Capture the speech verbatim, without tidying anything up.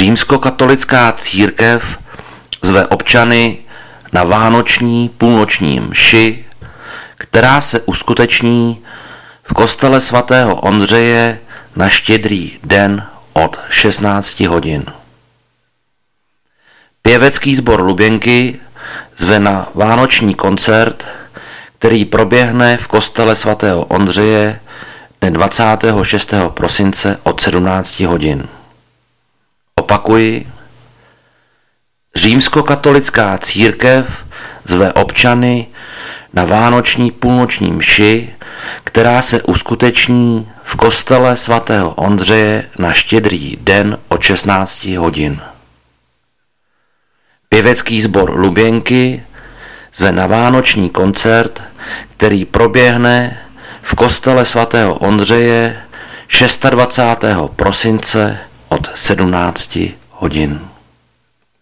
Římskokatolická církev zve občany na vánoční půlnoční mši, která se uskuteční v kostele svatého Ondřeje na Štědrý den od šestnácti hodin. Pěvecký sbor Luběnky zve na vánoční koncert, který proběhne v kostele svatého Ondřeje dne dvacátého šestého prosince od sedmnácti hodin. Opakuji, Římskokatolická církev zve občany na vánoční půlnoční mši, která se uskuteční v kostele svatého Ondřeje na Štědrý den od šestnácti hodin. Pěvecký sbor Luběnky zve na vánoční koncert, který proběhne v kostele svatého Ondřeje dvacátého šestého prosince od sedmnácti hodin.